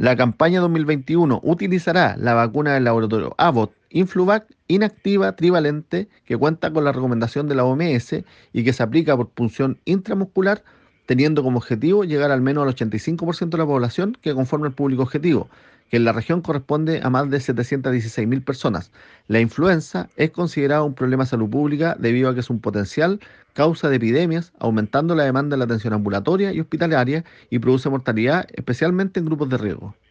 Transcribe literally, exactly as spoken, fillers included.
La campaña dos mil veintiuno utilizará la vacuna del laboratorio Abbott Influvac inactiva trivalente que cuenta con la recomendación de la O M S y que se aplica por punción intramuscular, teniendo como objetivo llegar al menos al ochenta y cinco por ciento de la población que conforma el público objetivo, que en la región corresponde a más de setecientas dieciséis mil personas. La influenza es considerada un problema de salud pública debido a que es un potencial causa de epidemias, aumentando la demanda de la atención ambulatoria y hospitalaria y produce mortalidad, especialmente en grupos de riesgo.